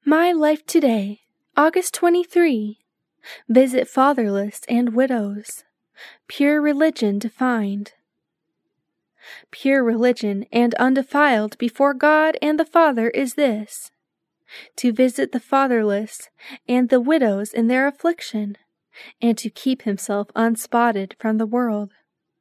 My Life Today, August 23. Visit fatherless and widows. Pure religion defined. Pure religion and undefiled before God and the Father is this: to visit the fatherless and the widows in their affliction, and to keep himself unspotted from the world.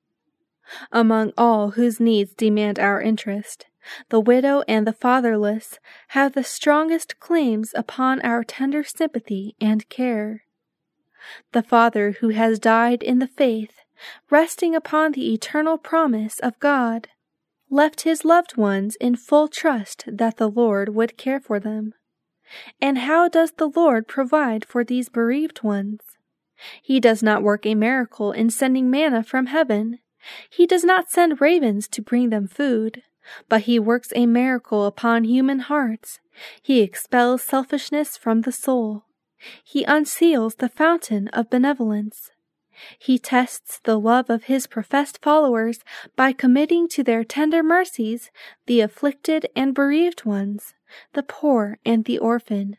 Among all whose needs demand our interest, the widow and the fatherless have the strongest claims upon our tender sympathy and care. The father who has died in the faith, resting upon the eternal promise of God, left his loved ones in full trust that the Lord would care for them. And how does the Lord provide for these bereaved ones? He does not work a miracle in sending manna from heaven. He does not send ravens to bring them food, but he works a miracle upon human hearts. He expels selfishness from the soul. He unseals the fountain of benevolence. He tests the love of his professed followers by committing to their tender mercies the afflicted and bereaved ones, the poor and the orphan.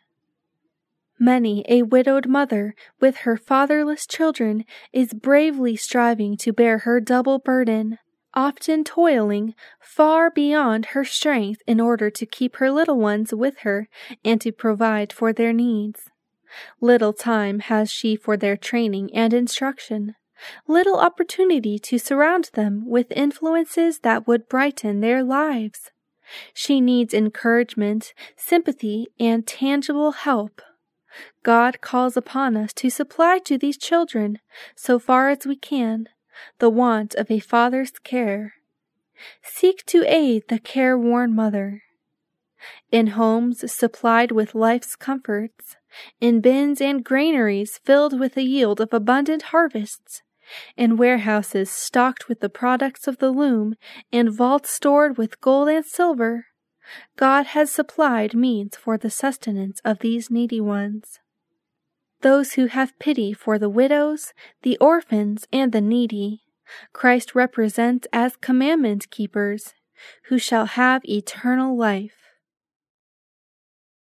Many a widowed mother with her fatherless children is bravely striving to bear her double burden, often toiling far beyond her strength in order to keep her little ones with her and to provide for their needs. Little time has she for their training and instruction, little opportunity to surround them with influences that would brighten their lives. She needs encouragement, sympathy, and tangible help. God calls upon us to supply to these children, so far as we can, the want of a father's care. Seek to aid the careworn mother. In homes supplied with life's comforts, in bins and granaries filled with the yield of abundant harvests, in warehouses stocked with the products of the loom, and vaults stored with gold and silver, God has supplied means for the sustenance of these needy ones. Those who have pity for the widows, the orphans, and the needy, Christ represents as commandment keepers, who shall have eternal life.